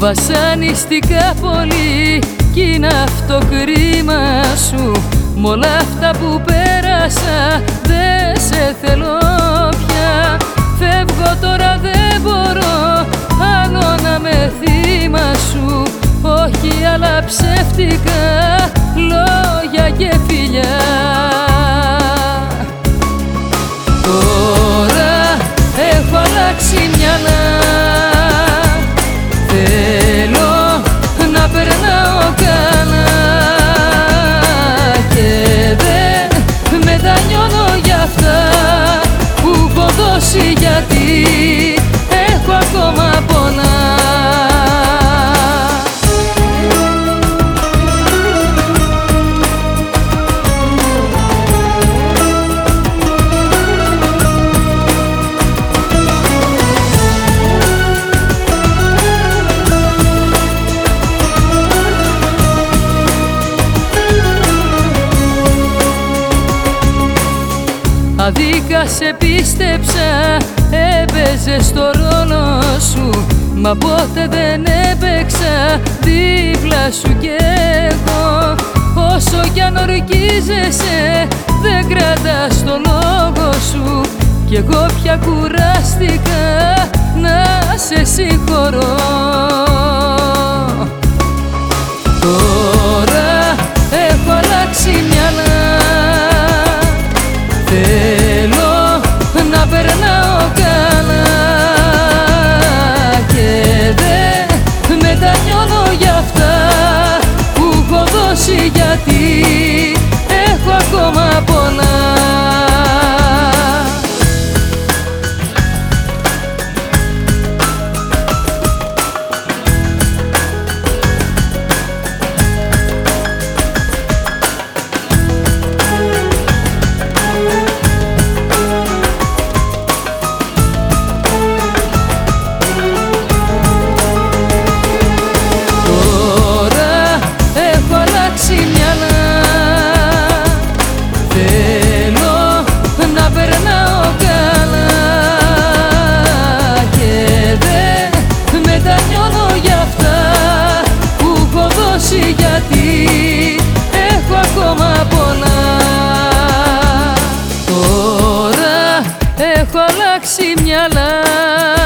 Βασανιστικά πολύ κι είναι αυτό κρίμα σου. Μ' όλα αυτά που πέρασα δεν σε θέλω πια. Φεύγω τώρα, δεν μπορώ άλλο να με θύμα σου. Όχι άλλα ψεύτικα λόγια και φιλιά. Τώρα έχω αλλάξει μυαλά. Θέλω να περνάω καλά και δεν μετανιώνω για αυτά που έχω δώσει, γιατί έχω ακόμα πολλά. Αδίκα σε πίστεψα, έπαιζες το ρόλο σου, μα ποτέ δεν έπαιξα δίπλα σου κι εγώ. Όσο κι αν ορκίζεσαι δεν κρατάς το λόγο σου, κι εγώ πια κουράστηκα να σε συγχωρώ. Τώρα έχω αλλάξει μυαλά. Θέλω να περνάω καλά και δεν μετανιώνω για αυτά που έχω δώσει, γιατί έχω ακόμα πολλά. Γιατί έχω ακόμα πολλά. Τώρα έχω αλλάξει μυαλά.